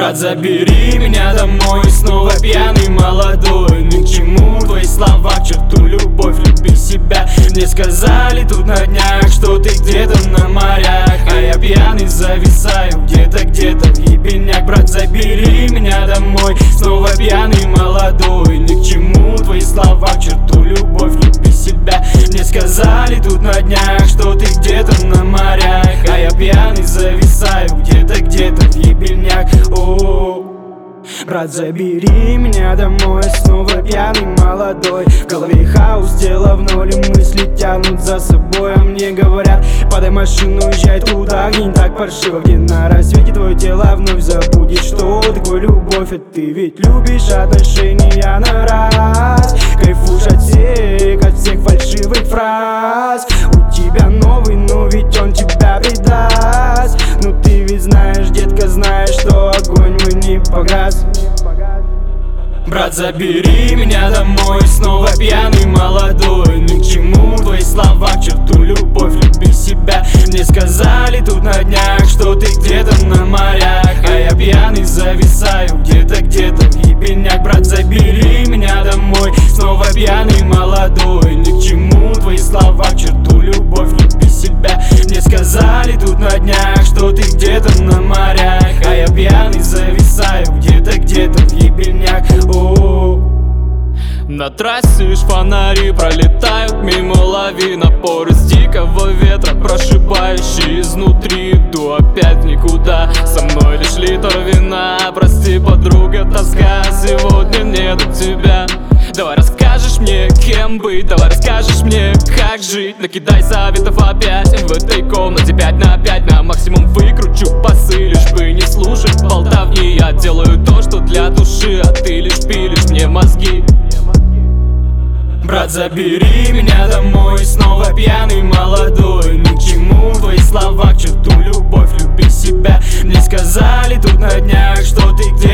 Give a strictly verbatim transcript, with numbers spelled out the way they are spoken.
Брат, забери меня домой, снова пьяный молодой. Ни к чему твои слова, к черту любовь, люби себя. Мне сказали тут на днях, что ты где-то на морях, а я пьяный зависаю где-то, где-то в ебеняк. Брат, забери меня домой, снова пьяный молодой. Ни к чему твои слова, к черту любовь, люби себя. Мне сказали тут на днях, что ты где-то на морях, а я пьяный зависаю где-то, где-то в ебеняк. О-о-о. Брат, забери меня домой, снова пьяный молодой. В голове хаос, тело в ноль, и мысли тянут за собой. А мне говорят, подай машину, уезжай туда, где не так паршиво, где на рассвете твое тело вновь забудет, что такое любовь. А ты ведь любишь отношения на раз, кайфуешь от всех, от всех фальшивых фраз. У тебя новый, но ведь он тебя предаст. Ну ты ведь знаешь, детка, знаешь, что огонь мой не погас. Брат, забери меня домой, снова пьяный молодой. Ни к чему твои слова, к черту любовь, люби себя. Мне сказали тут на днях, что ты где-то на морях, а я пьяный зависаю где-то, где-то в ебеняк. Брат, забери меня домой, снова пьяный молодой. Ни к чему твои слова, к черту любовь, люби себя. Мне сказали тут на днях, что ты где-то на морях, а я пьяный зависаю где-то, где-то в ебеняк. О-о-о. На трассе лишь фонари пролетают мимо, лови напор из дикого ветра, прошибающий изнутри. Иду опять никуда, со мной лишь литр вина. Прости, подруга, тоска, сегодня не до тебя. Давай расскажешь мне, кем быть, давай расскажешь мне, как жить. Накидай советов опять в этой комнате пять на пять. На максимум выкручу басы, лишь бы не слушать болтовни. Я делаю то, что для души, а ты лишь пилишь мне мозги. Брат, забери меня домой, снова пьяный молодой. Ни к чему твои слова, к черту любовь, люби себя. Мне сказали тут на днях, что ты где